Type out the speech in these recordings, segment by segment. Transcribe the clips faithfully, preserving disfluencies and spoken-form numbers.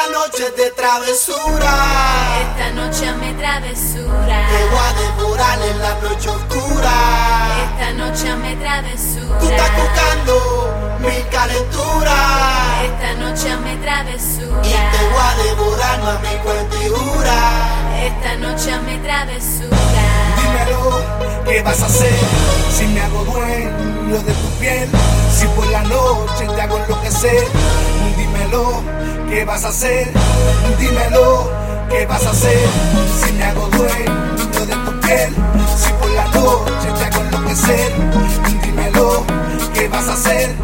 noche es de travesura. Esta noche me travesura. Te voy a devorar en la noche oscura. Esta noche me travesura. Tú estás buscando mi calentura. Esta noche me travesura. Y te voy a devorar, mami, cuenta y jura. Esta noche me travesura. Dímelo, ¿qué vas a hacer si me hago dueño de tu piel? Si por la noche te hago enloquecer. Dímelo, ¿qué vas a hacer? Dímelo, ¿qué vas a hacer si me hago dueño de tu piel? Si por la noche te hago enloquecer. Dímelo, ¿qué vas a hacer?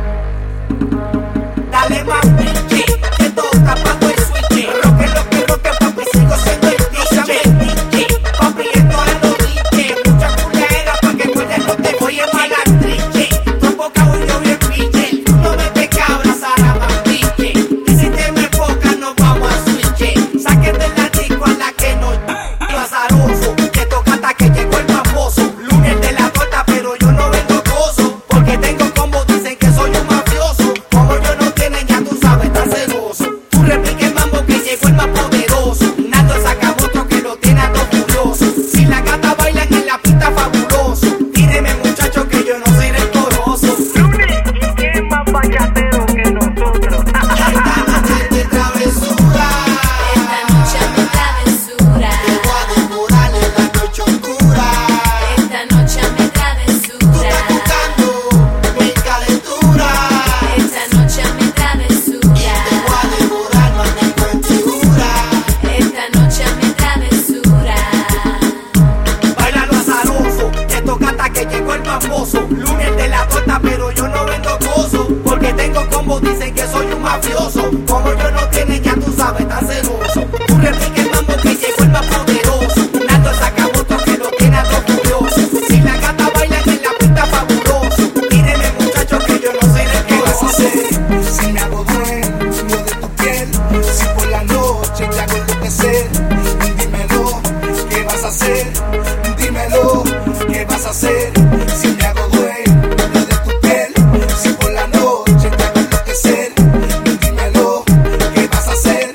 Dale más pinche, que toca pago el switch. Roque, roque, roque, papi, sigo siendo el D J. Papi, esto es lo diche. Mucha culera pa' que cuentes no te voy a pagar triche. Tu boca huyó bien piche. Tú no me te cabras a la bambiche. Y si te me enfocas nos vamos a switch. Sáquete la disco a la que no yo azaroso. Que toca hasta que llegó el paposo. Lunes de la torta, pero yo no vendo coso. Porque tengo combo, dicen que soy un mafioso. Como yo no tienen, ya tú sabes, estás celoso. Tú replica el mambo que llegó el más poderoso. Nando saca otro que lo tiene a todo furioso. Si la gata bailan en la pista fabuloso. Tíreme muchacho que yo no soy rencoroso. Lunes, ¿y quién es más bachatero que nosotros? Esta noche es de travesura. Esta noche me travesura. Te voy a devorar en la noche oscura. Esta noche me Tú travesura. estás buscando mi calentura. Esta noche me travesura. Te voy a devorar, mami, cuenta y jura. Esta noche me travesura. Bailalo azaroso, que toca hasta que llegó el famoso. Lunes de la torta, pero yo no vendo coso. Porque tengo combo, dicen que soy un mafioso. Como yo no tienen, ya tú sabes, estás celoso. Tú replica el mambo que llegó el más poderoso. Nando saca otro que lo tiene a todo furioso. Si la gata baila en la pista fabuloso. Tíreme muchacho que yo no soy ¿Qué vas a hacer rencoroso. si me hago dueño de tu piel? Si por la noche te hago enloquecer. Dímelo, ¿qué vas a hacer? Dímelo, ¿qué vas a hacer si me hago dueño de tu piel? Si por la noche te hago enloquecer. Dímelo, ¿qué vas a hacer?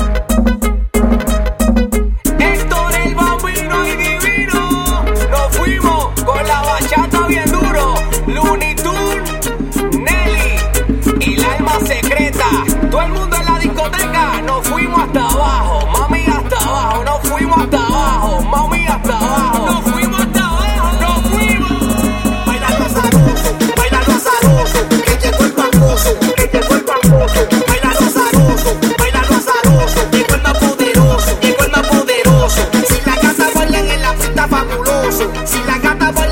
Héctor el Bambino y Divino. Nos fuimos con la bachata bien duro. Looney Tunes, Nelly y la alma secreta. Todo el mundo en la discoteca. Nos fuimos hasta abajo, mami hasta abajo. Nos fuimos hasta abajo, mami hasta abajo. Nos fuimos hasta abajo, nos fuimos. Bailalo azaroso, bailalo azaroso, que llegó el famoso, que llegó el famoso. Bailalo azaroso, bailalo azaroso, llegó el más poderoso, llegó el más poderoso. Si la gata bailan en la pista fabuloso, si la gata bailan